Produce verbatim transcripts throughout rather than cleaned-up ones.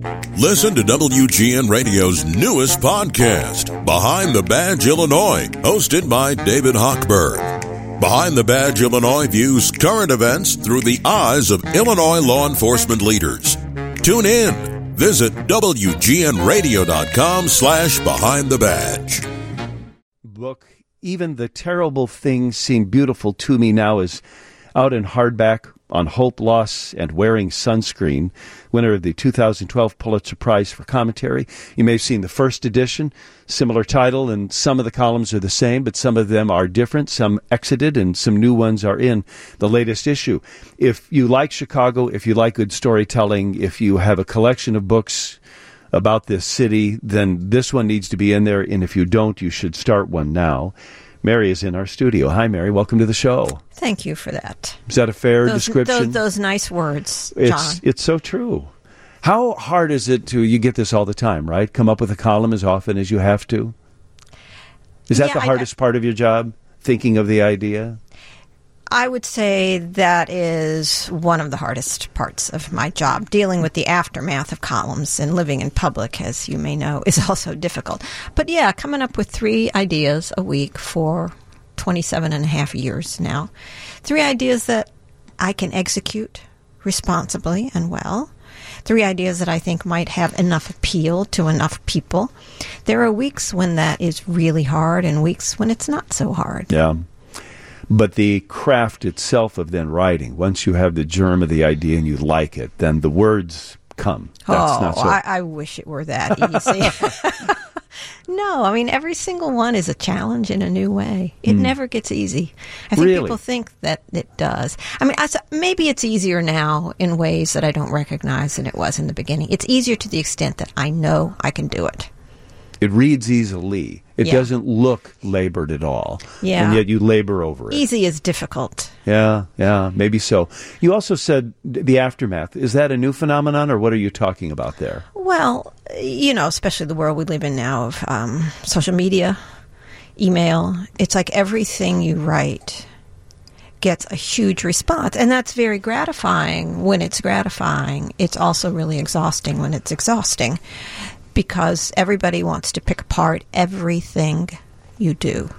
Listen to W G N Radio's newest podcast, Behind the Badge Illinois, hosted by David Hochberg. Behind the Badge Illinois views current events through the eyes of Illinois law enforcement leaders. Tune in. Visit W G N radio dot com slash behind the badge. Book, Even the Terrible Things Seem Beautiful to Me Now, is out in hardback on Hope, Loss, and Wearing Sunscreen, winner of the two thousand twelve Pulitzer Prize for Commentary. You may have seen the first edition, similar title, and some of the columns are the same, but some of them are different. Some exited, and some new ones are in the latest issue. If you like Chicago, if you like good storytelling, if you have a collection of books about this city, then this one needs to be in there, and if you don't, you should start one now. Mary is in our studio. Hi, Mary. Welcome to the show. Thank you for that. Is that a fair those, description? Those, those nice words, John. It's, it's so true. How hard is it to, you get this all the time, right? Come up with a column as often as you have to? Is that yeah, the hardest I, part of your job, thinking of the idea? I would say that is one of the hardest parts of my job. Dealing with the aftermath of columns and living in public, as you may know, is also difficult. But yeah, coming up with three ideas a week for twenty-seven and a half years now. Three ideas that I can execute responsibly and well. Three ideas that I think might have enough appeal to enough people. There are weeks when that is really hard and weeks when it's not so hard. Yeah. But the craft itself of then writing, once you have the germ of the idea and you like it, then the words come. That's oh, not so. I, I wish it were that easy. No, I mean, every single one is a challenge in a new way. It mm. never gets easy. I think really? people think that it does. I mean, I, maybe it's easier now in ways that I don't recognize than it was in the beginning. It's easier to the extent that I know I can do it. It reads easily. It yeah. doesn't look labored at all. Yeah. And yet you labor over it. Easy is difficult. Yeah, yeah, maybe so. You also said the aftermath. Is that a new phenomenon, or what are you talking about there? Well, you know, especially the world we live in now of um, social media, email. It's like everything you write gets a huge response. And that's very gratifying when it's gratifying. It's also really exhausting when it's exhausting, because everybody wants to pick apart everything you do.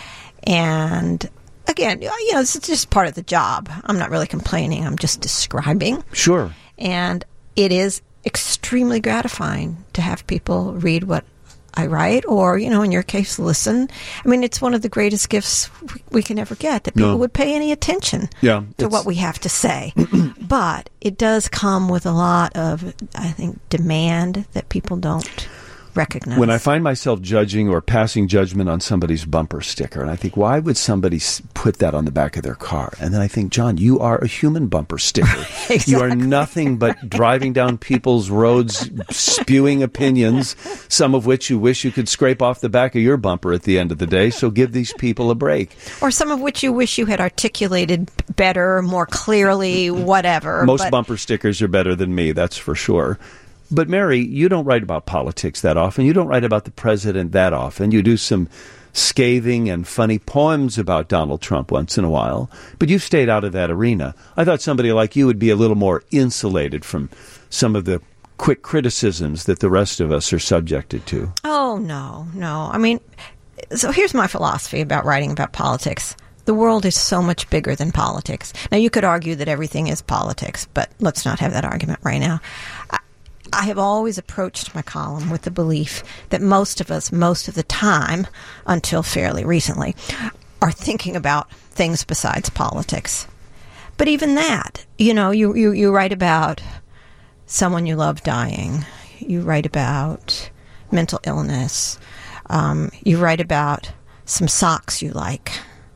And again, you know, it's just part of the job. I'm not really complaining. I'm just describing. Sure. And it is extremely gratifying to have people read what I write, or, you know, in your case, listen. I mean, it's one of the greatest gifts we can ever get, that people no. would pay any attention yeah, to what we have to say. But it does come with a lot of, I think, demand that people don't recognize. When I find myself judging or passing judgment on somebody's bumper sticker, and I think, why would somebody put that on the back of their car? And then I think, John, you are a human bumper sticker. Exactly. You are nothing but driving down people's roads, spewing opinions, some of which you wish you could scrape off the back of your bumper at the end of the day. So give these people a break. Or some of which you wish you had articulated better, more clearly, whatever. Most but bumper stickers are better than me, that's for sure. But, Mary, you don't write about politics that often. You don't write about the president that often. You do some scathing and funny poems about Donald Trump once in a while. But you've stayed out of that arena. I thought somebody like you would be a little more insulated from some of the quick criticisms that the rest of us are subjected to. Oh, no, no. I mean, so here's my philosophy about writing about politics. The world is so much bigger than politics. Now, you could argue that everything is politics, but let's not have that argument right now. I, I have always approached my column with the belief that most of us, most of the time, until fairly recently, are thinking about things besides politics. But even that, you know, you, you, you write about someone you love dying. You write about mental illness. Um, you write about some socks you like.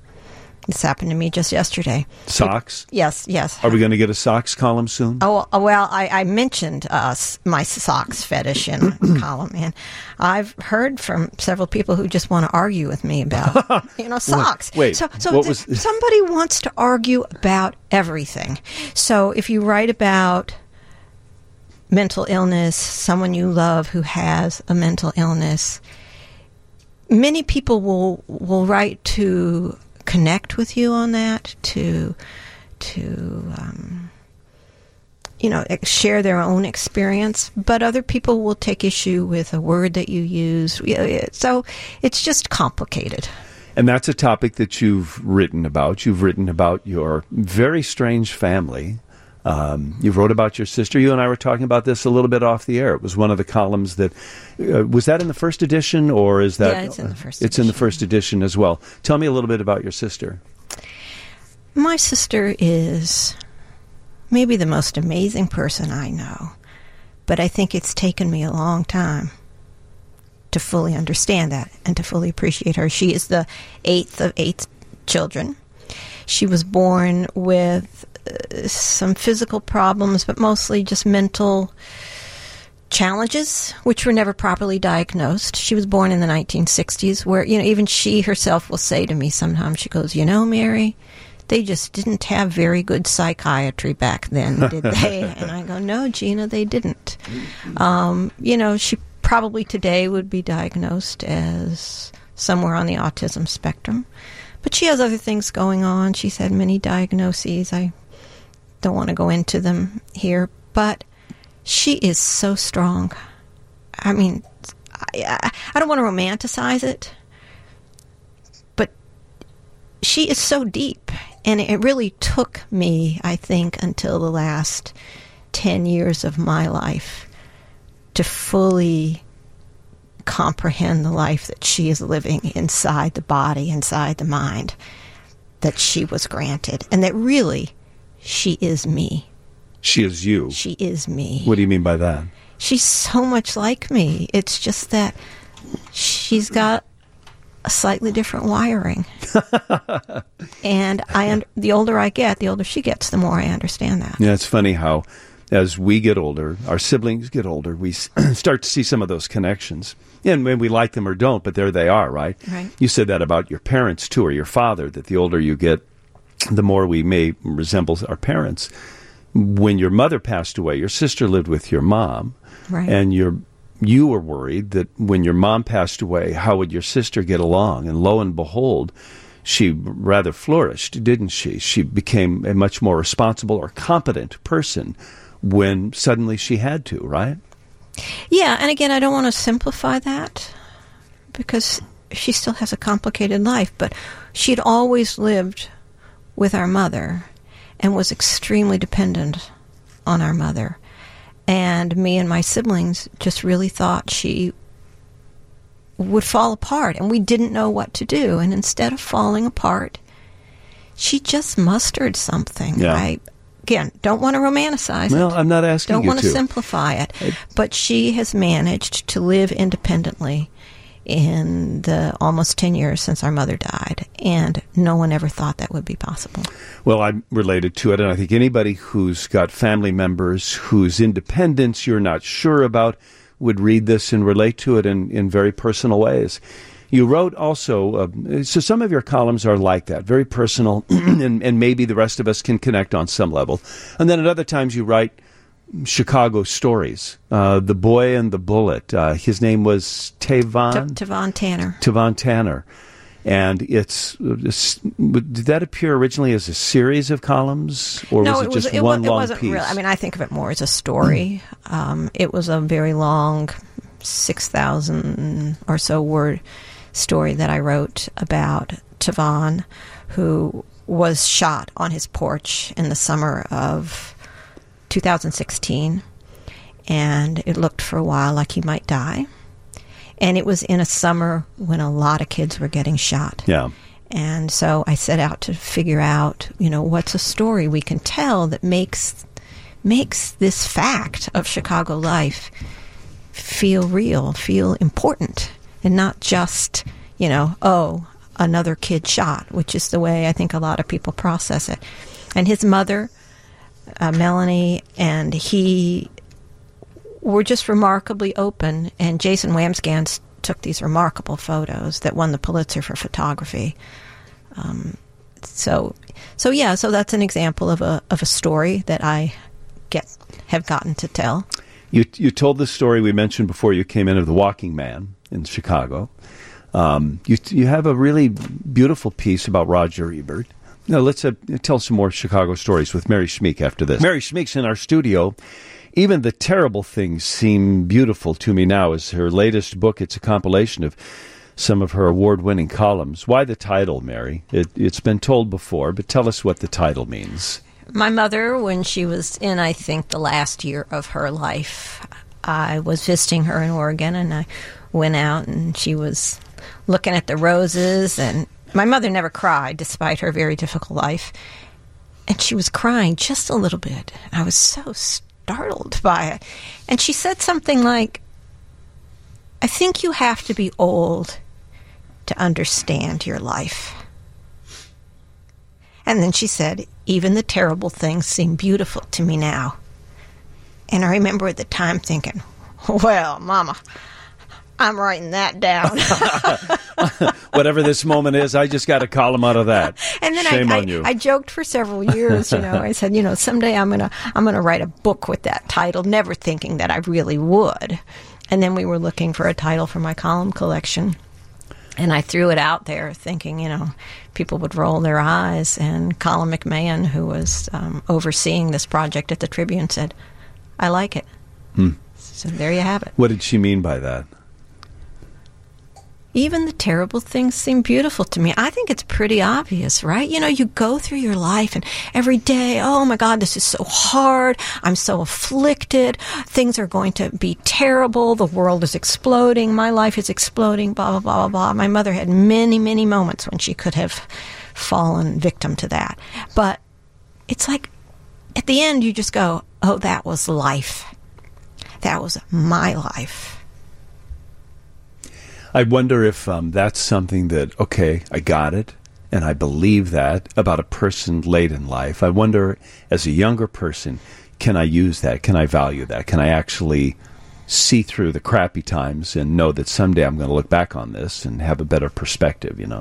This happened to me just yesterday. Socks? It, yes, yes. Are we going to get a socks column soon? Oh, well, I, I mentioned uh, my socks fetish in the column, and I've heard from several people who just want to argue with me about, you know, socks. Wait, so, so what th- was... somebody wants to argue about everything. So if you write about mental illness, someone you love who has a mental illness, many people will will write to connect with you on that, to to um, you know, share their own experience, but other people will take issue with a word that you use. So it's just complicated. And that's a topic that you've written about. You've written about your very strange family. Um, you wrote about your sister. You and I were talking about this a little bit off the air. It was one of the columns that, uh, was that in the first edition, or is that? Yeah, it's in the first uh, It's edition. in the first edition as well. Tell me a little bit about your sister. My sister is maybe the most amazing person I know, but I think it's taken me a long time to fully understand that and to fully appreciate her. She is the eighth of eight children. She was born with uh, some physical problems, but mostly just mental challenges, which were never properly diagnosed. She was born in the nineteen sixties, where, you know, even she herself will say to me sometimes, she goes, you know, Mary, they just didn't have very good psychiatry back then, did they? And I go, no, Gina, they didn't. Um, you know, she probably today would be diagnosed as somewhere on the autism spectrum. But she has other things going on. She's had many diagnoses. I don't want to go into them here. But she is so strong. I mean, I, I don't want to romanticize it, but she is so deep. And it really took me, I think, until the last ten years of my life to fully comprehend the life that she is living inside the body, inside the mind, that she was granted. And that really, she is me. She is you. She is me. What do you mean by that? She's so much like me. It's just that she's got a slightly different wiring. And I, un- the older I get, the older she gets, the more I understand that. Yeah, it's funny how as we get older, our siblings get older, we s- start to see some of those connections. And when we like them or don't, but there they are, right? Right. You said that about your parents, too, or your father, that the older you get, the more we may resemble our parents. When your mother passed away, your sister lived with your mom, Right. and your you were worried that when your mom passed away, how would your sister get along? And lo and behold, she rather flourished, didn't she? She became a much more responsible or competent person when suddenly she had to, right? Yeah, and again, I don't want to simplify that because she still has a complicated life, but she'd always lived with our mother and was extremely dependent on our mother. And me and my siblings just really thought she would fall apart, and we didn't know what to do. And instead of falling apart, she just mustered something. Yeah. I, again, don't want to romanticize Well, it. I'm not asking Don't you want to. to simplify it. But she has managed to live independently in the almost ten years since our mother died, and no one ever thought that would be possible. Well, I'm related to it, and I think anybody who's got family members whose independence you're not sure about would read this and relate to it in, in very personal ways. You wrote also, uh, so some of your columns are like that, very personal, and, and maybe the rest of us can connect on some level. And then at other times you write Chicago stories. Uh, The Boy and the Bullet. Uh, his name was Tavon? T- Tavon Tanner. Tavon Tanner. And it's, it's, did that appear originally as a series of columns, or no, was it, it was, just it, one it long wasn't piece? Really, I mean, I think of it more as a story. um, it was a very long, six thousand or so word story that I wrote about Tavon, who was shot on his porch in the summer of two thousand sixteen, and it looked for a while like he might die. And it was in a summer when a lot of kids were getting shot. Yeah. And so I set out to figure out, you know, what's a story we can tell that makes makes this fact of Chicago life feel real, feel important, and not just, you know, oh, another kid shot, which is the way I think a lot of people process it. And his mother, uh, Melanie, and he were just remarkably open, and Jason Wamsgans took these remarkable photos that won the Pulitzer for photography. Um, so, so yeah, so that's an example of a of a story that I get have gotten to tell. You you told the story we mentioned before you came in of the Walking Man in Chicago. Um, you you have a really beautiful piece about Roger Ebert. Now, let's uh, tell some more Chicago stories with Mary Schmeek after this. Mary Schmeek's in our studio. Even the Terrible Things Seem Beautiful to Me Now is her latest book. It's a compilation of some of her award-winning columns. Why the title, Mary? It, it's been told before, but tell us what the title means. My mother, when she was in, I think, the last year of her life, I was visiting her in Oregon, and I went out, and she was looking at the roses, and my mother never cried, despite her very difficult life, and she was crying just a little bit. I was so startled by it, and she said something like, I think you have to be old to understand your life. And then she said, even the terrible things seem beautiful to me now. And I remember at the time thinking, well, Mama, I'm writing that down. Whatever this moment is, I just got a column out of that. And then Shame I, on you. I, I joked for several years, you know. I said, you know, someday I'm gonna I'm gonna write a book with that title, never thinking that I really would. And then we were looking for a title for my column collection. And I threw it out there thinking, you know, people would roll their eyes. And Colin McMahon, who was um, overseeing this project at the Tribune, said, I like it. Hmm. So there you have it. What did she mean by that? Even the terrible things seem beautiful to me. I think it's pretty obvious, right? You know, you go through your life and every day, oh my God, this is so hard. I'm so afflicted. Things are going to be terrible. The world is exploding. My life is exploding, blah, blah, blah, blah, blah. My mother had many, many moments when she could have fallen victim to that. But it's like, at the end, you just go, oh, that was life. That was my life. I wonder if um, that's something that, okay, I got it, and I believe that about a person late in life. I wonder, as a younger person, can I use that? Can I value that? Can I actually see through the crappy times and know that someday I'm going to look back on this and have a better perspective, you know?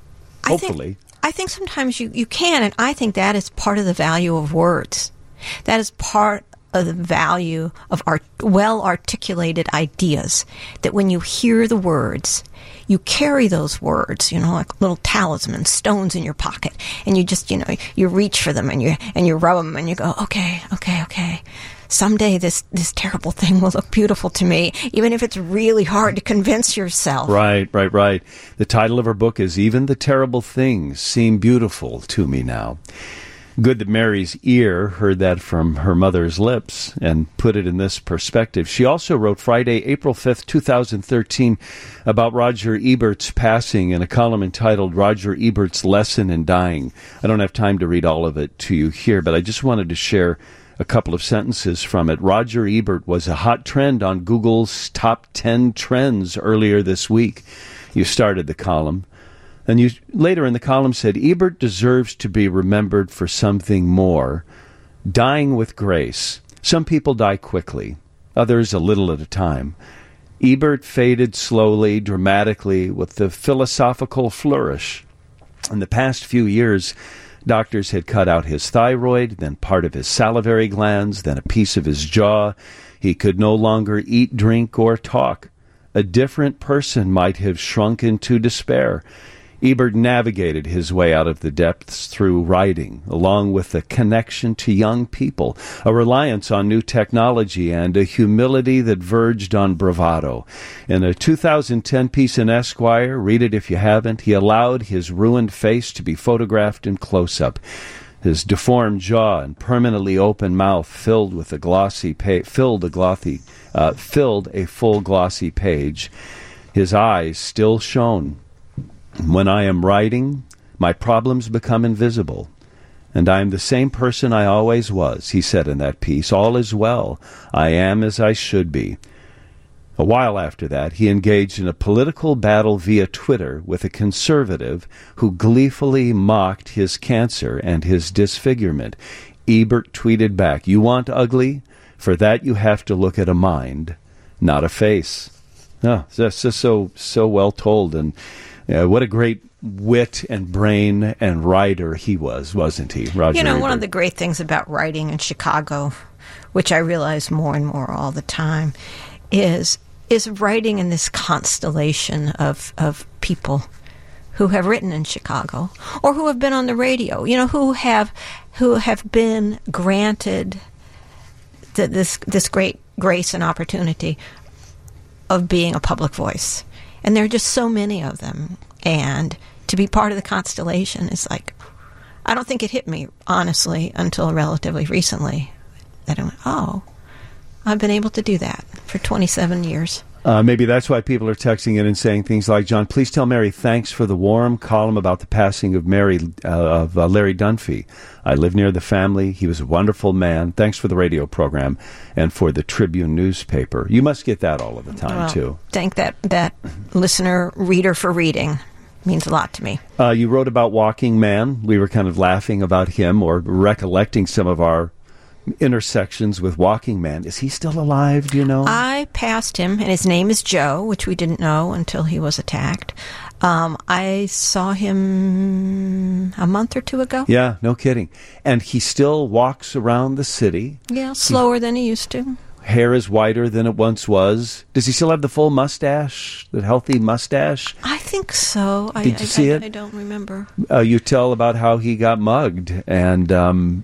I Hopefully. Think, I think sometimes you, you can, and I think that is part of the value of words. That is part of the value of art, well-articulated ideas, that when you hear the words, you carry those words, you know, like little talismans, stones in your pocket, and you just, you know, you reach for them and you and you rub them and you go, okay, okay, okay. Someday this, this terrible thing will look beautiful to me, even if it's really hard to convince yourself. Right, right, right. The title of her book is Even the Terrible Things Seem Beautiful to Me Now. Good that Mary's ear heard that from her mother's lips and put it in this perspective. She also wrote Friday, April fifth, twenty thirteen, about Roger Ebert's passing in a column entitled Roger Ebert's Lesson in Dying. I don't have time to read all of it to you here, but I just wanted to share a couple of sentences from it. Roger Ebert was a hot trend on Google's top ten trends earlier this week. You started the column. And you later in the column said, Ebert deserves to be remembered for something more. Dying with grace. Some people die quickly, others a little at a time. Ebert faded slowly, dramatically, with the philosophical flourish. In the past few years, doctors had cut out his thyroid, then part of his salivary glands, then a piece of his jaw. He could no longer eat, drink, or talk. A different person might have shrunk into despair. Ebert navigated his way out of the depths through writing, along with a connection to young people, a reliance on new technology, and a humility that verged on bravado. In a two thousand ten piece in Esquire, read it if you haven't, he allowed his ruined face to be photographed in close-up. His deformed jaw and permanently open mouth filled with a glossy pa- filled a glossy, uh, filled a full glossy page. His eyes still shone. When I am writing, my problems become invisible, and I am the same person I always was, he said in that piece. All is well. I am as I should be. A while after that, he engaged in a political battle via Twitter with a conservative who gleefully mocked his cancer and his disfigurement. Ebert tweeted back, "You want ugly? For that you have to look at a mind, not a face." No, that's just so, so well told, and Uh, what a great wit and brain and writer he was, wasn't he, Roger You know, Ebert? One of the great things about writing in Chicago, which I realize more and more all the time, is is writing in this constellation of, of people who have written in Chicago or who have been on the radio, you know, who have who have been granted the, this this great grace and opportunity of being a public voice. And there are just so many of them. And to be part of the constellation is like, I don't think it hit me, honestly, until relatively recently. That I went, oh, I've been able to do that for twenty-seven years. Uh, maybe that's why people are texting in and saying things like, John, please tell Mary thanks for the warm column about the passing of Mary uh, of uh, Larry Dunphy. I live near the family. He was a wonderful man. Thanks for the radio program and for the Tribune newspaper. You must get that all of the time, well, too. Thank that, that listener, reader for reading. Means a lot to me. Uh, you wrote about Walking Man. We were kind of laughing about him or recollecting some of our intersections with Walking Man. Is he still alive, do you know? I passed him, and his name is Joe, which we didn't know until he was attacked. Um, I saw him a month or two ago. Yeah, no kidding. And he still walks around the city. Yeah, slower he, than he used to. Hair is whiter than it once was. Does he still have the full mustache, the healthy mustache? I think so. Did I, you see I, it? I don't remember. Uh, you tell about how he got mugged, and um,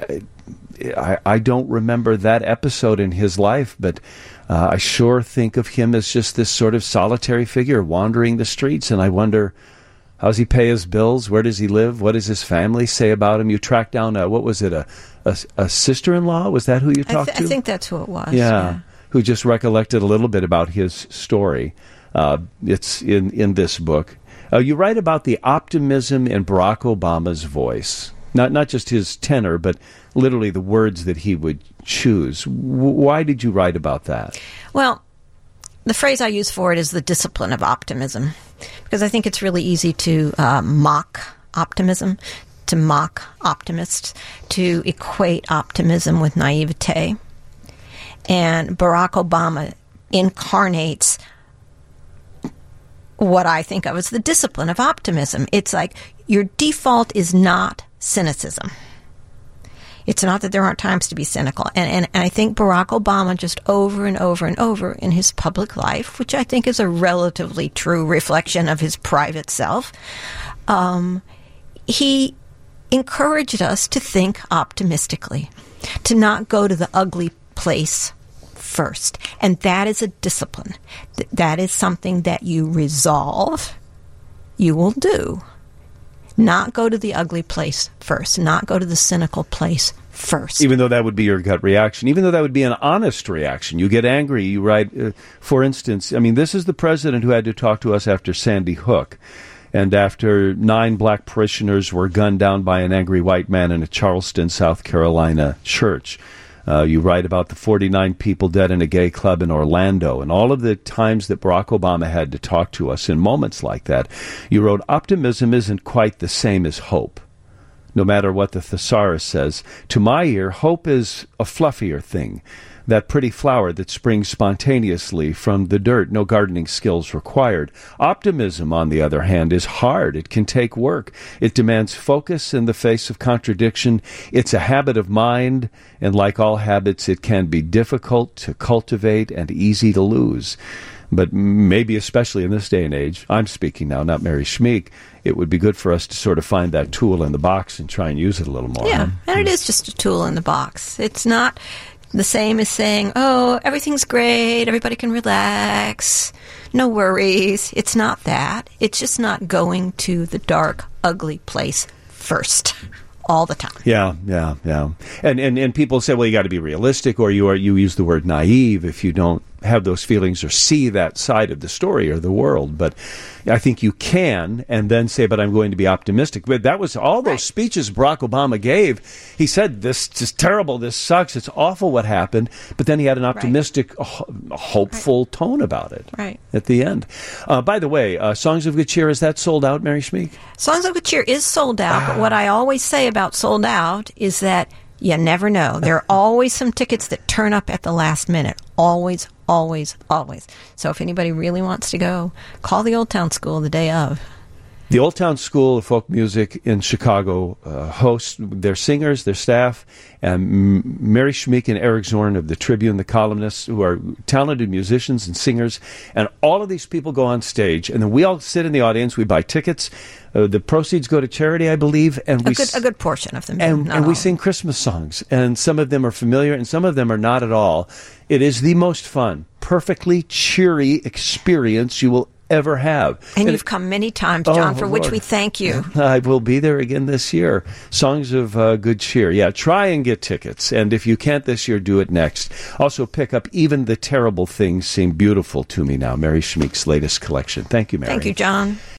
I, I don't remember that episode in his life, but uh, I sure think of him as just this sort of solitary figure wandering the streets, and I wonder, how does he pay his bills? Where does he live? What does his family say about him? You tracked down, a, what was it, a, a, a sister-in-law? Was that who you talked I th- to? I think that's who it was. Yeah, yeah. Who just recollected a little bit about his story. Uh, it's in, in this book. Uh, you write about the optimism in Barack Obama's voice. Not not just his tenor, but literally the words that he would choose. W- why did you write about that? Well, the phrase I use for it is the discipline of optimism, because I think it's really easy to uh, mock optimism, to mock optimists, to equate optimism with naivete. And Barack Obama incarnates what I think of as the discipline of optimism. It's like your default is not cynicism. It's not that there aren't times to be cynical. And, and, and I think Barack Obama just over and over and over in his public life, which I think is a relatively true reflection of his private self, um, he encouraged us to think optimistically, to not go to the ugly place first. And that is a discipline. Th- that is something that you resolve you will do. Not go to the ugly place first. Not go to the cynical place first. Even though that would be your gut reaction. Even though that would be an honest reaction. You get angry. You write, uh, for instance, I mean, this is the president who had to talk to us after Sandy Hook. And after nine black parishioners were gunned down by an angry white man in a Charleston, South Carolina church. Uh, you write about the forty-nine people dead in a gay club in Orlando and all of the times that Barack Obama had to talk to us in moments like that. You wrote, optimism isn't quite the same as hope, no matter what the thesaurus says. To my ear, hope is a fluffier thing, that pretty flower that springs spontaneously from the dirt, no gardening skills required. Optimism, on the other hand, is hard. It can take work. It demands focus in the face of contradiction. It's a habit of mind, and like all habits, it can be difficult to cultivate and easy to lose. But maybe especially in this day and age, I'm speaking now, not Mary Schmeek, it would be good for us to sort of find that tool in the box and try and use it a little more. Yeah, huh? and it is just a tool in the box. It's not the same as saying, oh, everything's great, everybody can relax, no worries. It's not that. It's just not going to the dark, ugly place first all the time. Yeah, yeah, yeah. And and, and people say, well, you got to be realistic, or you are you use the word naive if you don't have those feelings or see that side of the story or the world. But I think you can, and then say, but I'm going to be optimistic. But that was all those right. speeches Barack Obama gave. He said, this is terrible, this sucks, it's awful what happened. But then he had an optimistic, right. ho- hopeful right. tone about it right. at the end. Uh, by the way, uh, Songs of Good Cheer, is that sold out, Mary Schmeek? Songs of Good Cheer is sold out, ah. but what I always say about sold out is that you never know. There are always some tickets that turn up at the last minute. Always, always, always. So if anybody really wants to go, call the Old Town School the day of. The Old Town School of Folk Music in Chicago uh, hosts their singers, their staff, and Mary Schmeek and Eric Zorn of the Tribune, the columnists, who are talented musicians and singers. And all of these people go on stage, and then we all sit in the audience. We buy tickets. Uh, the proceeds go to charity, I believe, and we a good, a good portion of them, and, and we sing Christmas songs. And some of them are familiar, and some of them are not at all. It is the most fun, perfectly cheery experience you will ever have. And, and you've it, come many times, John, oh, for Lord. which we thank you. I will be there again this year. Songs of uh, good cheer. Yeah, try and get tickets. And if you can't this year, do it next. Also pick up Even the Terrible Things Seem Beautiful to Me Now, Mary Schmeek's latest collection. Thank you, Mary. Thank you, John.